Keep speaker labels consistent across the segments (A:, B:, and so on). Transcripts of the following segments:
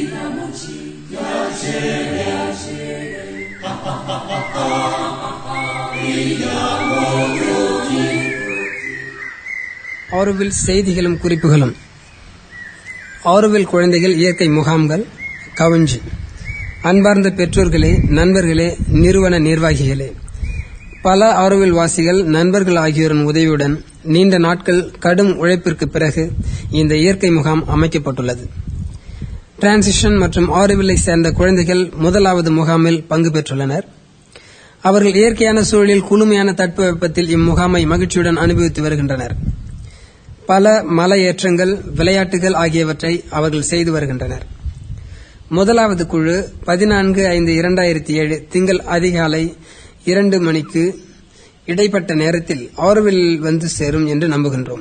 A: ஆரோவில் செய்திகளும் குறிப்புகளும். ஆரோவில் குழந்தைகள் இயற்கை முகாம்கள் கவஞ்சி. அன்பார்ந்த பெற்றோர்களே, நண்பர்களே, நிறுவன நிர்வாகிகளே, பல ஆரோவில் வாசிகள் நண்பர்கள் ஆகியோரின் உதவியுடன் நீண்ட நாட்கள் கடும் உழைப்பிற்கு பிறகு இந்த இயற்கை முகாம் அமைக்கப்பட்டுள்ளது. டிரான்சிஷன் மற்றும் ஆரோவில்லை சேர்ந்த குழந்தைகள் முதலாவது முகாமில் பங்கு பெற்றுள்ளனர். அவர்கள் இயற்கையான சூழலில் குளுமையான தட்பவெப்பத்தில் இம்முகாமை மகிழ்ச்சியுடன் அனுபவித்து வருகின்றனர். பல மலையேற்றங்கள், விளையாட்டுகள் ஆகியவற்றை அவர்கள் செய்து வருகின்றனர். முதலாவது குழு 14/5/2007 திங்கள் அதிகாலை 2 மணிக்கு இடைப்பட்ட நேரத்தில் ஆரோவில்லில் வந்து சேரும் என்று நம்புகின்றோம்.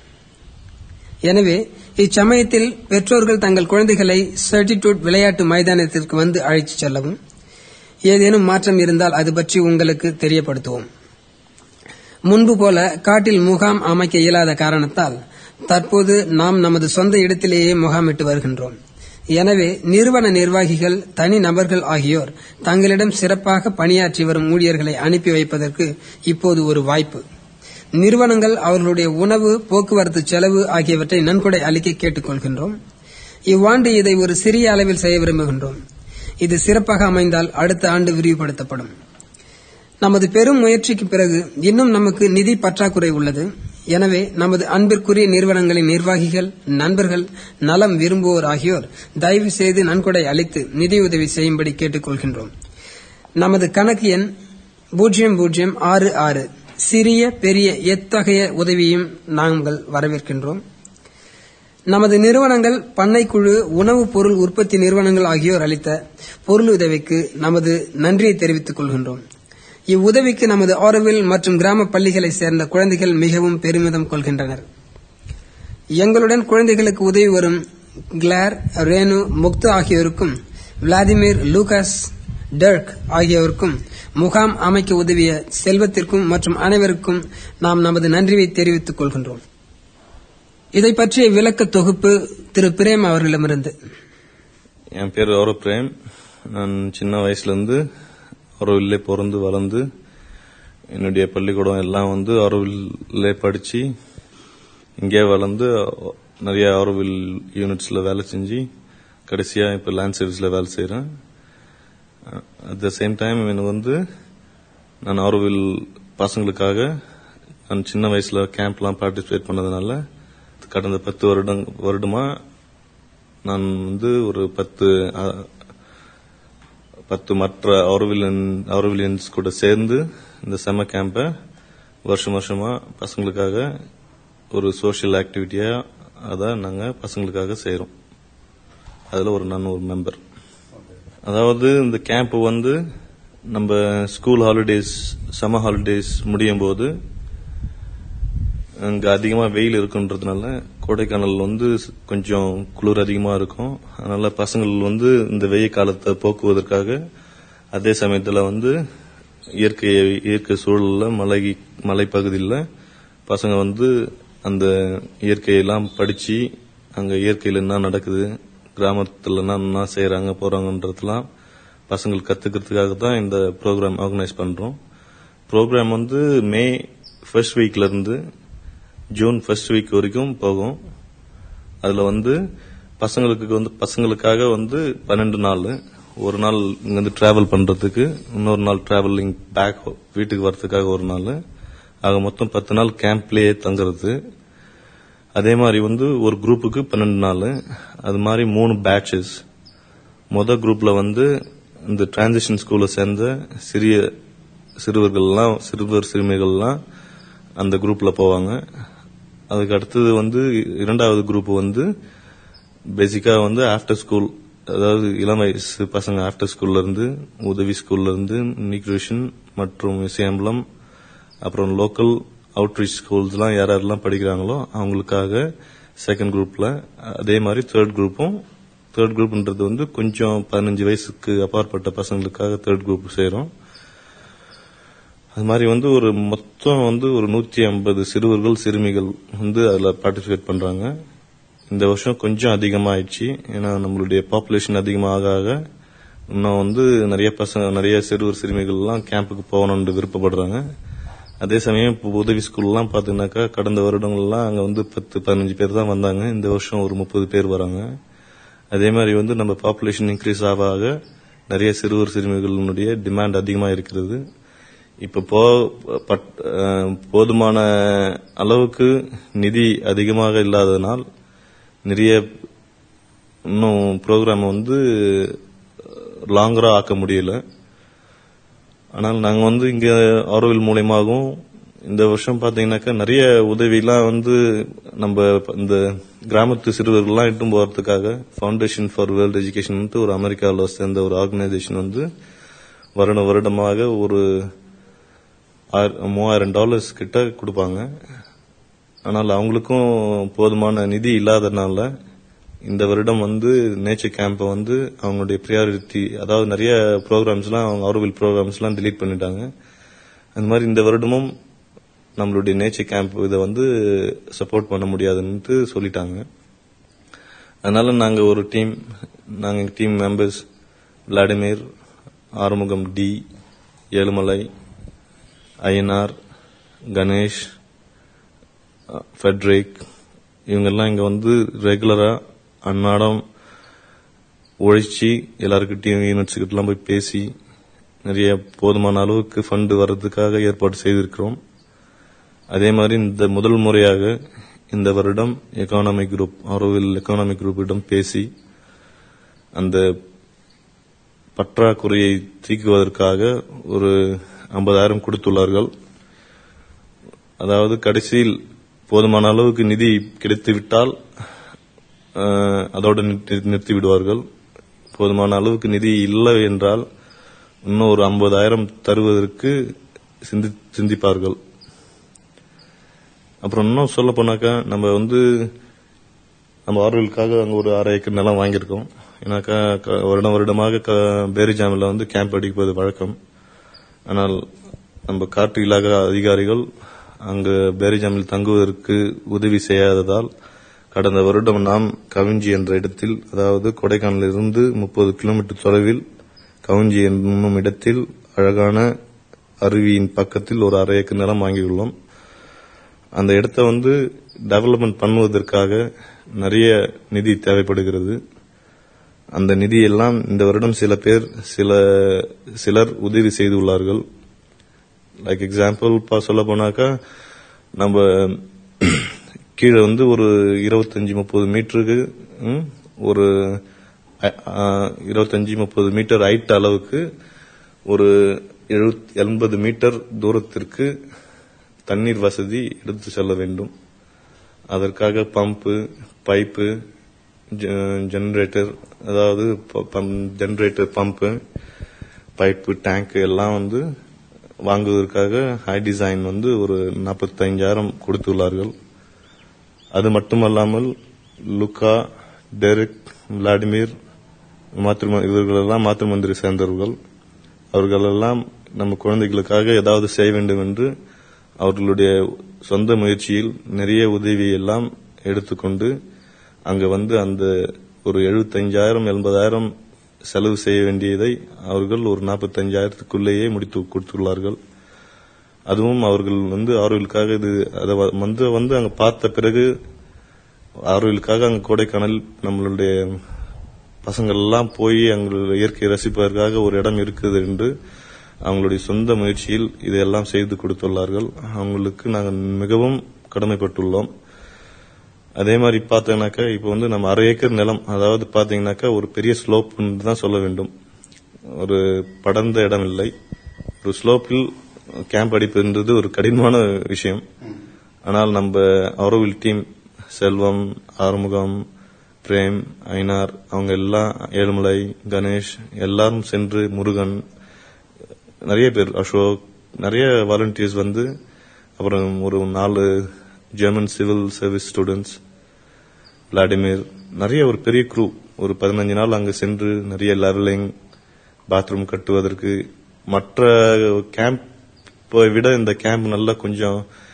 A: எனவே இச்சமயத்தில் பெற்றோர்கள் தங்கள் குழந்தைகளை சர்டிடியூட் விளையாட்டு மைதானத்திற்கு வந்து அழைத்துச் செல்லவும். ஏதேனும் மாற்றம் இருந்தால் அது பற்றி உங்களுக்கு தெரியப்படுத்துவோம். முன்பு போல காட்டில் முகாம் அமைக்க இயலாத காரணத்தால் தற்போது நாம் நமது சொந்த இடத்திலேயே முகாமிட்டு வருகின்றோம். எனவே நிறுவன நிர்வாகிகள், தனி நபர்கள் ஆகியோர் தங்களிடம் சிறப்பாக பணியாற்றி வரும் ஊழியர்களை அனுப்பி வைப்பதற்கு இப்போது ஒரு வாய்ப்பு. நிறுவனங்கள் அவர்களுடைய உணவு, போக்குவரத்து செலவு ஆகியவற்றை நன்கொடை அளிக்க கேட்டுக் கொள்கின்றோம். இவ்வாண்டு இதை ஒரு சிறிய அளவில் செய்ய விரும்புகின்றோம். இது சிறப்பாக அமைந்தால் அடுத்த ஆண்டு விரிவுபடுத்தப்படும். நமது பெரும் முயற்சிக்கு பிறகு இன்னும் நமக்கு நிதி பற்றாக்குறை உள்ளது. எனவே நமது அன்பிற்குரிய நிறுவனங்களின் நிர்வாகிகள், நண்பர்கள், நலம் விரும்புவோர் ஆகியோர் தயவு செய்து நன்கொடை அளித்து நிதியுதவி செய்யும்படி கேட்டுக் கொள்கின்றோம். நமது கணக்கு எண் 0066. சிறிய பெரிய எத்தகைய உதவியும் நாங்கள் வரவேற்கின்றோம். நமது நிறுவனங்கள், பண்ணைக்குழு, உணவுப் பொருள் உற்பத்தி நிறுவனங்கள் ஆகியோர் அளித்த பொருளுதவிக்கு நமது நன்றியை தெரிவித்துக் கொள்கின்றோம். இவ்வுதவிக்கு நமது ஆரோவில் மற்றும் கிராம பள்ளிகளை சேர்ந்த குழந்தைகள் மிகவும் பெருமிதம் கொள்கின்றனர். எங்களுடன் குழந்தைகளுக்கு உதவி வரும் கிளார், ரேனு, முக்து ஆகியோருக்கும், விளாடிமிர், லூகாஸ், டர்க் ஆகியோருக்கும், முகாம் அமைக்க உதவிய செல்வத்திற்கும் மற்றும் அனைவருக்கும் நாம் நமது நன்றியை தெரிவித்துக் கொள்கின்றோம். இதை பற்றிய விளக்க தொகுப்பு திரு பிரேம் அவர்களிடமிருந்து.
B: என் பேர் ஆரோ பிரேம். நான் சின்ன வயசுலேருந்து ஆரோவில்லே பிறந்து வளர்ந்து என்னுடைய பள்ளிக்கூடம் எல்லாம் ஆரோவில்லே படிச்சு இங்கே வளர்ந்து நிறைய ஆரோவில் யூனிட்ஸ்ல வேலை செஞ்சு கடைசியா இப்ப லேண்ட் சர்வீஸ்ல வேலை செய்யறேன். அட் த சேம் டைம் எனக்கு நான் ஆரோவில் பசங்களுக்காக நான் சின்ன வயசுல கேம்ப்லாம் பார்ட்டிசிபேட் பண்ணதுனால கடந்த 10 வருடமா நான் ஒரு 10 மற்ற ஆரோவிலியன்ஸ் கூட சேர்ந்து இந்த சம்மர் கேம்பை வருஷமா பசங்களுக்காக ஒரு சோஷியல் ஆக்டிவிட்டியா அதை நாங்க பசங்களுக்காக செய்யறோம். அதுல நான் ஒரு மெம்பர். அதாவது இந்த கேம்ப் நம்ம ஸ்கூல் ஹாலிடேஸ், சம்மர் ஹாலிடேஸ் முடியும் போது அங்க அதிகமா வெயில் இருக்குன்றதுனால கோடைக்கானல் கொஞ்சம் குளிர் அதிகமா இருக்கும். அதனால பசங்கள் இந்த வெயில் காலத்தை போக்குவதற்காக அதே சமயத்துல இயற்கை சூழல்ல மலைப்பகுதியில் பசங்க அந்த இயற்கையெல்லாம் படிச்சு அங்க இயற்கையில் என்ன நடக்குது, கிராமத்துல என்ன செய்யறாங்க போறாங்கன்றதுலாம் பசங்களுக்கு கத்துக்கிறதுக்காக தான் இந்த ப்ரோக்ராம் ஆர்கனைஸ் பண்றோம். ப்ரோக்ராம் மே ஃபர்ஸ்ட் வீக்ல இருந்து ஜூன் ஃபர்ஸ்ட் வீக் வரைக்கும் போகும். அதுல பசங்களுக்காக 12 நாள், ஒரு நாள் இங்க டிராவல் பண்றதுக்கு, இன்னொரு நாள் டிராவலிங் பேக் வீட்டுக்கு வரதுக்காக ஒரு நாள், ஆக மொத்தம் 10 நாள் கேம்ப்லயே தங்குறது. அதே மாதிரி ஒரு குரூப்புக்கு 12 நாள். அது மாதிரி 3 பேட்சஸ். மொதல் குரூப்ல இந்த டிரான்சிஷன் ஸ்கூல்ல சேர்ந்த சிறுவர் சிறுமிகள்லாம் அந்த குரூப்ல போவாங்க. அதுக்கு அடுத்தது இரண்டாவது குரூப் பேசிக்கா ஆஃப்டர் ஸ்கூல், அதாவது இளம் வயசு பசங்க ஆஃப்டர் ஸ்கூல்ல இருந்து, உதவி ஸ்கூல்ல இருந்து, நியூட்ரிஷன் மற்றும் இசையம்பலம், அப்புறம் லோக்கல் அவுட்ரீச் ஸ்கூல்ஸ் எல்லாம் யாரெல்லாம் படிக்கிறாங்களோ அவங்களுக்காக செகண்ட் குரூப்ல. அதே மாதிரி தேர்ட் குரூப்ன்றது கொஞ்சம் 15 வயசுக்கு அப்பாற்பட்ட பசங்களுக்காக தேர்ட் குரூப் செய்யறோம். அது மாதிரி ஒரு மொத்தம் ஒரு 150 சிறுவர்கள் சிறுமிகள் அதுல பார்ட்டிசிபேட் பண்றாங்க. இந்த வருஷம் கொஞ்சம் அதிகமாயிடுச்சு. ஏன்னா நம்மளுடைய பாப்புலேஷன் அதிகமாக ஆக இன்னும் வந்து நிறைய சிறுவர் சிறுமிகள்லாம் கேம்புக்கு போகணும்னு விருப்பப்படுறாங்க. அதே சமயம் இப்போ உதவி ஸ்கூல்லாம் பாத்தீங்கன்னாக்கா கடந்த வருடங்கள்லாம் அங்க வந்து 10-15 பேர் தான் வந்தாங்க. இந்த வருஷம் ஒரு 30 பேர் வராங்க. அதே மாதிரி வந்து நம்ம பாப்புலேஷன் இன்க்ரீஸ் ஆக நிறைய சிறுவர் சிறுமிகளுடைய டிமாண்ட் அதிகமா இருக்கிறது. இப்ப போதுமான அளவுக்கு நிதி அதிகமாக இல்லாததனால் நிறைய இன்னும் ப்ரோக்ராம் வந்து லாங்கரா ஆக்க முடியல. ஆனால் நாங்க வந்து இங்க ஆரோவில் மூலமாகவும் இந்த வருஷம் பாத்தீங்கன்னாக்கா நிறைய உதவியெல்லாம் வந்து நம்ம இந்த கிராமத்து சிறுவர்கள்லாம் இட்டும் போறதுக்காக ஃபவுண்டேஷன் ஃபார் வேர்ல்ட் எஜுகேஷன் ஒரு அமெரிக்காவில் சேர்ந்த ஒரு ஆர்கனைசேஷன் வந்து வருடமாக ஒரு $3000 கிட்ட கொடுப்பாங்க. ஆனால் அவங்களுக்கும் போதுமான நிதி இல்லாதனால இந்த வருடம் வந்து நேச்சர் கேம்ப் வந்து அவங்களுடைய பிரியாரிட்டி, அதாவது நிறைய ப்ரோக்ராம்ஸ்லாம் அவங்க ஆரோவில் ப்ரோக்ராம்ஸ்லாம் டிலீட் பண்ணிட்டாங்க. அந்த மாதிரி இந்த வருடமும் நம்மளுடைய நேச்சர் கேம்ப் இதை வந்து சப்போர்ட் பண்ண முடியாதுன்னு சொல்லிட்டாங்க. அதனால நாங்க ஒரு team members Vladimir, Arumugam, D, Ezhumalai, Ayyanar, Ganesh, Frederick இவங்கெல்லாம் இங்க வந்து ரெகுலரா அன்னாடம் உழைச்சி எல்லாருக்கிட்டையும் யூனிட்ஸ் கிட்டலாம் போய் பேசி நிறைய போதுமான அளவுக்கு ஃபண்ட் வர்றதுக்காக ஏற்பாடு செய்திருக்கிறோம். அதே மாதிரி இந்த முதல் முறையாக இந்த வருடம் எக்கானமிக் குரூப் ஆரோவில் எக்கானமிக் குரூப்பிடம் பேசி அந்த பற்றாக்குறையை தீர்க்குவதற்காக ஒரு 50,000 கொடுத்துள்ளார்கள். அதாவது கடைசியில் போதுமான அளவுக்கு நிதி கிடைத்துவிட்டால் அதோடு நிறுத்தி விடுவார்கள். போதுமான அளவுக்கு நிதி இல்லை என்றால் இன்னும் ஒரு 50,000 தருவதற்கு சிந்திப்பார்கள். அப்புறம் இன்னும் சொல்ல போனாக்கா நம்ம ஆரோவிலுக்காக அங்க ஒரு 6 ஏக்கர் நிலம் வாங்கியிருக்கோம். ஏன்னாக்கா வருடமாக பேரிஜாமில் வந்து கேம்ப் அடிப்பது வழக்கம். ஆனால் நம்ம காட்டு இலாகா அதிகாரிகள் அங்கு பேரிஜாமில் தங்குவதற்கு உதவி செய்யாததால் கடந்த வருடம் நாம் கவிஞ்சி என்ற இடத்தில், அதாவது கொடைக்கானலிருந்து 30 கிலோமீட்டர் தொலைவில் கவிஞ்சி என்னும் இடத்தில் அழகான அருவியின் பக்கத்தில் ஒரு 6 ஏக்கர் நிலம் வாங்கியுள்ளோம். அந்த இடத்தை வந்து டெவலப்மெண்ட் பண்ணுவதற்காக நிறைய நிதி தேவைப்படுகிறது. அந்த நிதியெல்லாம் இந்த வருடம் சிலர் உதவி செய்துள்ளார்கள். லைக் எக்ஸாம்பிள் சொல்ல போனாக்கா நம்ம கீழே வந்து ஒரு 25-30 மீட்டருக்கு ஒரு 25-30 மீட்டர் ஹைட் அளவுக்கு ஒரு 80 மீட்டர் தூரத்திற்கு தண்ணீர் வசதி எடுத்து செல்ல வேண்டும். அதற்காக பைப்பு, ஜெனரேட்டர், அதாவது ஜெனரேட்டர், பம்பு, பைப்பு, டேங்க் எல்லாம் வந்து வாங்குவதற்காக ஹை டிசைன் வந்து ஒரு 45,000 கொடுத்துள்ளார்கள். அது மட்டுமல்லாமல் லுக்கா, டெரிக், விளாடிமிர் இவர்களெல்லாம் மாத்திரு மந்திரி சேர்ந்தவர்கள். அவர்களெல்லாம் நம்ம குழந்தைகளுக்காக ஏதாவது செய்ய வேண்டும் என்று அவர்களுடைய சொந்த முயற்சியில் நிறைய உதவி எல்லாம் எடுத்துக்கொண்டு அங்க வந்து அந்த ஒரு 75,000-80,000 செலவு செய்ய வேண்டியதை அவர்கள் ஒரு 45,000க்குள்ளேயே முடித்து கொடுத்துள்ளார்கள். அதுவும் அவர்கள் வந்து ஆரோவிலுக்காக வந்து அங்க பார்த்த பிறகு ஆரோவிலுக்காக அங்க கொடைக்கானல் நம்மளுடைய பசங்கள் எல்லாம் போய் அவங்களுடைய இயற்கையை ரசிப்பதற்காக ஒரு இடம் இருக்குது என்று அவங்களுடைய சொந்த முயற்சியில் இதையெல்லாம் செய்து கொடுத்துள்ளார்கள். அவங்களுக்கு நாங்கள் மிகவும் கடமைப்பட்டுள்ளோம். அதே மாதிரி பார்த்தீங்கன்னாக்கா இப்ப வந்து நம்ம 6 ஏக்கர் நிலம், அதாவது பாத்தீங்கன்னாக்கா ஒரு பெரிய ஸ்லோப் தான் சொல்ல வேண்டும். ஒரு படர்ந்த இடம் இல்லை. ஒரு ஸ்லோப்பில் கேம்ப் அடிப்பதுன்றது ஒரு கடினமான விஷயம். ஆனால் நம்ம ஆரோவில் டீம் செல்வம், ஆறுமுகம், பிரேம், ஐனார் அவங்க எல்லாம், ஏழுமலை, கணேஷ் எல்லாரும் சென்று, முருகன், நிறைய பேர், அசோக், நிறைய வாலண்டியர்ஸ் வந்து, அப்புறம் ஒரு 4 German civil service students, Vladimir, நிறைய ஒரு பெரிய குரூ ஒரு 15 நாள் அங்கு சென்று நிறைய லெவலிங், பாத்ரூம் கட்டுவதற்கு, மற்ற கேம்பை விட இந்த கேம்ப் நல்லா கொஞ்சம்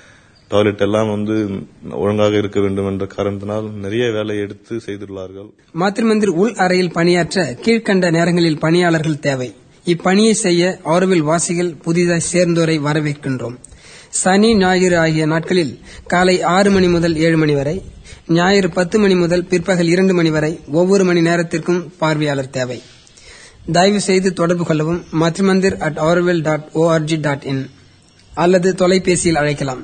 B: டாய்லெட் எல்லாம் வந்து ஒழுங்காக இருக்க வேண்டும் என்ற காரணத்தினால் நிறைய வேலை எடுத்து செய்துள்ளார்கள்.
A: மாத்ருமந்திர் உள் அறையில் பணியாற்ற கீழ்கண்ட நேரங்களில் பணியாளர்கள் தேவை. இப்பணியை செய்ய ஆரோவில் வாசிகள் புதிதாக சேர்ந்தோரை வரவேற்கின்றோம். சனி ஞாயிறு ஆகிய நாட்களில் காலை 6 மணி முதல் 7 மணி வரை, ஞாயிறு 10 மணி முதல் பிற்பகல் 2 மணி வரை ஒவ்வொரு மணி நேரத்திற்கும் பார்வையாளர் தேவை. தயவு செய்து தொடர்பு கொள்ளவும். matrimandir@auroville.org.in அல்லது தொலைபேசியில் அழைக்கலாம்.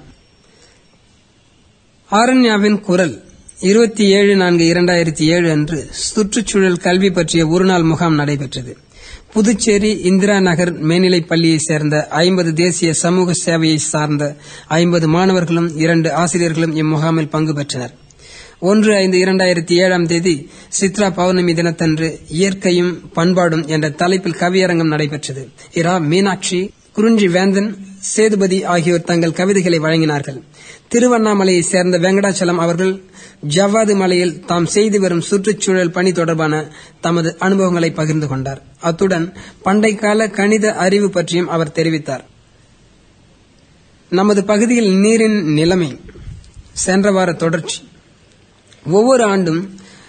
A: ஆரண்யாவின் குரல் 27/4/2007 அன்று சுற்றுச்சூழல் கல்வி பற்றிய ஒருநாள் முகாம் நடைபெற்றது. புதுச்சேரி இந்திரா நகர் மேல்நிலைப் பள்ளியைச் சேர்ந்த 50 தேசிய சமூக சேவையை சார்ந்த 50 மாணவர்களும் 2 ஆசிரியர்களும் இம்முகாமில் பங்கு பெற்றனர். 1/5/2007 சித்ரா பௌர்ணமி தினத்தன்று இயற்கையும் பண்பாடும் என்ற தலைப்பில் கவியரங்கம் நடைபெற்றது. இரா மீனாட்சி, குறிஞ்சி வேந்தன், சேதுபதி ஆகியோர் தங்கள் கவிதைகளை வழங்கினார்கள். திருவண்ணாமலையைச் சேர்ந்த வெங்கடாச்சலம் அவர்கள் ஜவ்வாது மலையில் தாம் செய்து வரும் சுற்றுச்சூழல் பணி தொடர்பான தமது அனுபவங்களை பகிர்ந்து கொண்டார். அத்துடன் பண்டைக்கால கணித அறிவு பற்றியும் அவர் தெரிவித்தார். நமது பகுதியில் நீரின் நிலைமை சென்ற வார தொடர்ச்சி. ஒவ்வொரு ஆண்டும்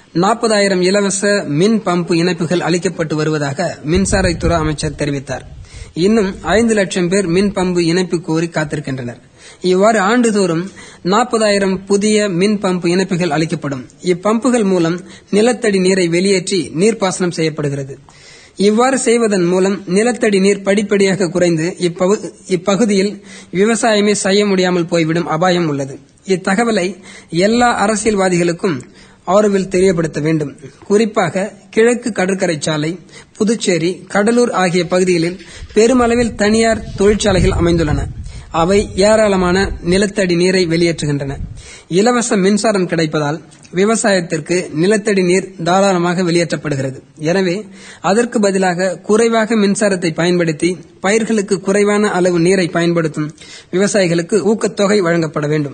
A: 40,000 இலவச மின் பம்பு இணைப்புகள் அளிக்கப்பட்டு வருவதாக மின்சாரத்துறை அமைச்சர் தெரிவித்தார். இன்னும் 5 லட்சம் பேர் மின் பம்பு இணைப்பு கோரி காத்திருக்கின்றனர். இவ்வாறு ஆண்டுதோறும் 40,000 புதிய மின் பம்பு இணைப்புகள் அளிக்கப்படும். இப்பம்புகள் மூலம் நிலத்தடி நீரை வெளியேற்றி நீர்ப்பாசனம் செய்யப்படுகிறது. இவ்வாறு செய்வதன் மூலம் நிலத்தடி நீர் படிப்படியாக குறைந்து இப்பகுதியில் விவசாயமே செய்ய முடியாமல் போய்விடும் அபாயம் உள்ளது. இத்தகவலை எல்லா அரசியல்வாதிகளுக்கும் ஆரோவில் தெரியப்படுத்த வேண்டும். குறிப்பாக கிழக்கு கடற்கரை சாலை, புதுச்சேரி, கடலூர் ஆகிய பகுதிகளில் பெருமளவில் தனியார் தொழிற்சாலைகள் அமைந்துள்ளன. அவை ஏராளமான நிலத்தடி நீரை வெளியேற்றுகின்றன. இலவச மின்சாரம் கிடைப்பதால் விவசாயத்திற்கு நிலத்தடி நீர் தாராளமாக வெளியேற்றப்படுகிறது. எனவே அதற்கு பதிலாக குறைவாக மின்சாரத்தை பயன்படுத்தி பயிர்களுக்கு குறைவான அளவு நீரை பயன்படுத்தும் விவசாயிகளுக்கு ஊக்கத்தொகை வழங்கப்பட வேண்டும்.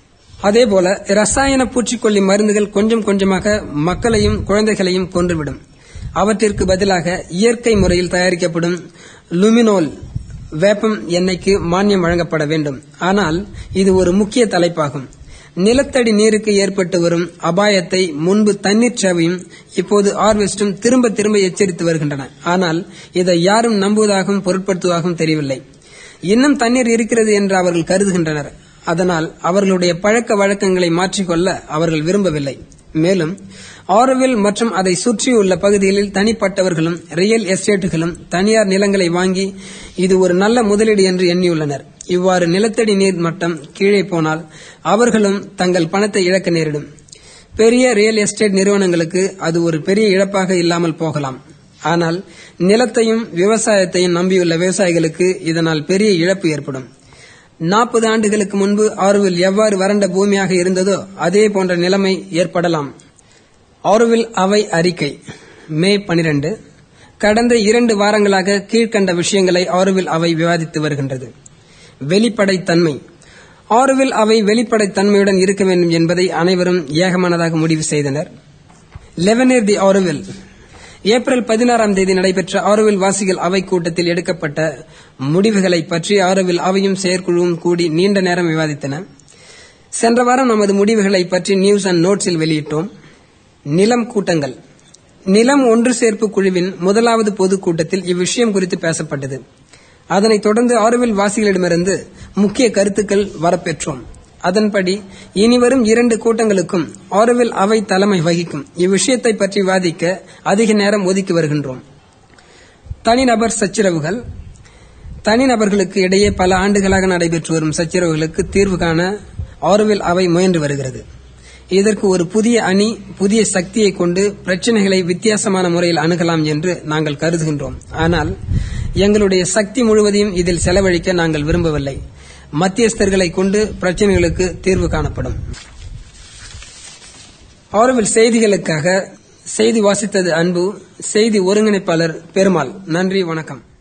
A: அதேபோல ரசாயன பூச்சிக்கொல்லி மருந்துகள் கொஞ்சம் கொஞ்சமாக மக்களையும் குழந்தைகளையும் கொன்றுவிடும். அவற்றிற்கு பதிலாக இயற்கை முறையில் தயாரிக்கப்படும் லுமினோல் வேப்பம் எண்ணெய்க்கு மானியம் வழங்கப்பட வேண்டும். ஆனால் இது ஒரு முக்கிய தலைப்பாகும். நிலத்தடி நீருக்கு ஏற்பட்டு வரும் அபாயத்தை முன்பு தண்ணீர் சேவையும் இப்போது ஆர்வெஸ்டும் திரும்ப திரும்ப எச்சரித்து வருகின்றன. ஆனால் இதை யாரும் நம்புவதாகவும் பொருட்படுத்துவதாகவும் தெரியவில்லை. இன்னும் தண்ணீர் இருக்கிறது என்று அவர்கள் கருதுகின்றனர். அதனால் அவர்களுடைய பழக்க வழக்கங்களை மாற்றிக்கொள்ள அவர்கள் விரும்பவில்லை. மேலும் ஆரோவில் மற்றும் அதை சுற்றியுள்ள பகுதிகளில் தனிப்பட்டவர்களும் ரியல் எஸ்டேட்டுகளும் தனியார் நிலங்களை வாங்கி இது ஒரு நல்ல முதலீடு என்று எண்ணியுள்ளனர். இவ்வாறு நிலத்தடி நீர் மட்டம் கீழே போனால் அவர்களும் தங்கள் பணத்தை இழக்க நேரிடும். பெரிய ரியல் எஸ்டேட் நிறுவனங்களுக்கு அது ஒரு பெரிய இழப்பாக இல்லாமல் போகலாம். ஆனால் நிலத்தையும் விவசாயத்தையும் நம்பியுள்ள விவசாயிகளுக்கு இதனால் பெரிய இழப்பு ஏற்படும். 40 ஆண்டுகளுக்கு முன்பு ஆரோவில் எவ்வாறு வறண்ட பூமியாக இருந்ததோ அதே போன்ற நிலைமை ஏற்படலாம். ஆரோவில் அவை அறிக்கை மே 12. கடந்த 2 வாரங்களாக கீழ்கண்ட விஷயங்களை ஆரோவில் அவை விவாதித்து வருகின்றது. வெளிப்படைத்தன்மை. ஆரோவில் அவை வெளிப்படைத்தன்மையுடன் இருக்க வேண்டும் என்பதை அனைவரும் ஏகமானதாக முடிவு செய்தனர். லெவனேர் தி ஆரோவில். ஏப்ரல் 16 நடைபெற்ற ஆரோவில் வாசிகள் அவை கூட்டத்தில் எடுக்கப்பட்ட முடிவுகளை பற்றி ஆரோவில் அவையும் செயற்குழுவும் கூடி நீண்ட நேரம் விவாதித்தன. சென்ற வாரம் நமது முடிவுகளை பற்றி நியூஸ் அண்ட் நோட்ஸில் வெளியிட்டோம். நிலம் கூட்டங்கள். நிலம் ஒன்று சேர்ப்பு குழுவின் 1வது பொதுக்கூட்டத்தில் இவ்விஷயம் குறித்து பேசப்பட்டது. அதனைத் தொடர்ந்து ஆரோவில் வாசிகளிடமிருந்து முக்கிய கருத்துக்கள் வரப்பெற்றோம். அதன்படி இனிவரும் 2 கூட்டங்களுக்கும் ஆரோவில் அவை தலைமை வகிக்கும். இவ்விஷயத்தை பற்றி விவாதிக்க அதிக நேரம் ஒதுக்கி வருகின்றோம். தனிநபர் சச்சரவுகள். தனிநபர்களுக்கு இடையே பல ஆண்டுகளாக நடைபெற்று வரும் சச்சரவுகளுக்கு தீர்வு காண ஆரோவில் அவை முயன்று வருகிறது. இதற்கு ஒரு புதிய அணி, புதிய சக்தியை கொண்டு பிரச்சனைகளை வித்தியாசமான முறையில் அணுகலாம் என்று நாங்கள் கருதுகின்றோம். ஆனால் எங்களுடைய சக்தி முழுவதையும் இதில் செலவழிக்க நாங்கள் விரும்பவில்லை. மத்தியஸ்தர்களை கொண்டு பிரச்சனைகளுக்கு தீர்வு காணப்படும். ஆரோவில் செய்திகளுக்காக செய்தி வாசித்தது அன்பு. செய்தி ஒருங்கிணைப்பாளர் பெருமாள். நன்றி, வணக்கம்.